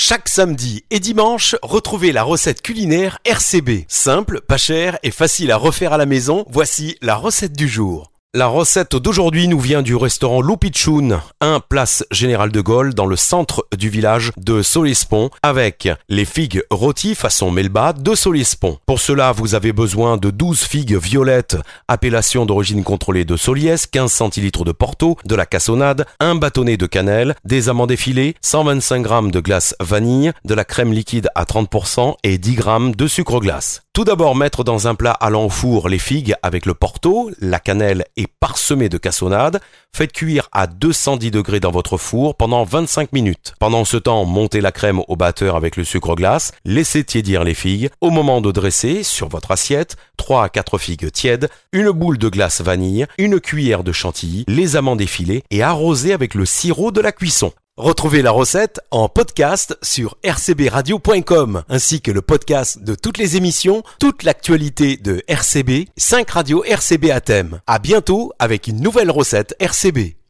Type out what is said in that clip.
Chaque samedi et dimanche, retrouvez la recette culinaire RCB. Simple, pas cher et facile à refaire à la maison. Voici la recette du jour. La recette d'aujourd'hui nous vient du restaurant Loupichoun, 1 place Général de Gaulle dans le centre du village de Solespont avec les figues rôties façon Melba de Solespont. Pour cela, vous avez besoin de 12 figues violettes, appellation d'origine contrôlée de Soliès, 15 centilitres de Porto, de la cassonade, un bâtonnet de cannelle, des amandes effilées, 125 g de glace vanille, de la crème liquide à 30% et 10 g de sucre glace. Tout d'abord, mettre dans un plat allant au four les figues avec le Porto, la cannelle et parsemé de cassonade. Faites cuire à 210 degrés dans votre four pendant 25 minutes. Pendant ce temps, montez la crème au batteur avec le sucre glace, laissez tiédir les figues. Au moment de dresser, sur votre assiette, 3 à 4 figues tièdes, une boule de glace vanille, une cuillère de chantilly, les amandes effilées et arrosez avec le sirop de la cuisson. Retrouvez la recette en podcast sur rcbradio.com ainsi que le podcast de toutes les émissions, toute l'actualité de RCB, 5 radios RCB à thème. À bientôt avec une nouvelle recette RCB.